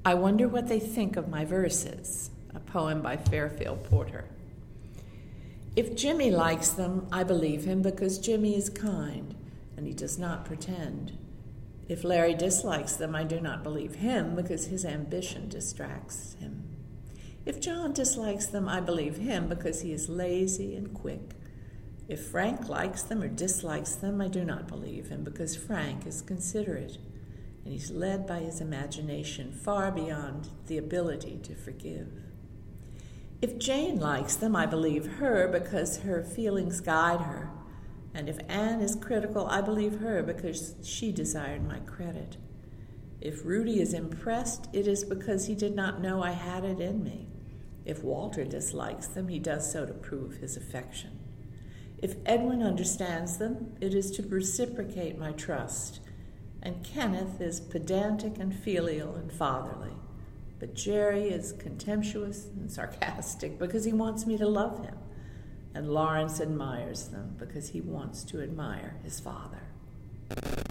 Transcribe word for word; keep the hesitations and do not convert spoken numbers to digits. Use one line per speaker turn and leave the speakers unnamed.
I wonder what they think of my verses, a poem by Fairfield Porter. If Jimmy likes them, I believe him because Jimmy is kind, and he does not pretend. If Larry dislikes them, I do not believe him because his ambition distracts him. If John dislikes them, I believe him because he is lazy and quick. If Frank likes them or dislikes them, I do not believe him because Frank is considerate, and he's led by his imagination far beyond the ability to forgive. If Jane likes them, I believe her because her feelings guide her. And if Anne is critical, I believe her because she desired my credit. If Rudy is impressed, it is because he did not know I had it in me. If Walter dislikes them, he does so to prove his affection. If Edwin understands them, it is to reciprocate my trust. And Kenneth is pedantic and filial and fatherly. But Jerry is contemptuous and sarcastic because he wants me to love him. And Lawrence admires them because he wants to admire his father.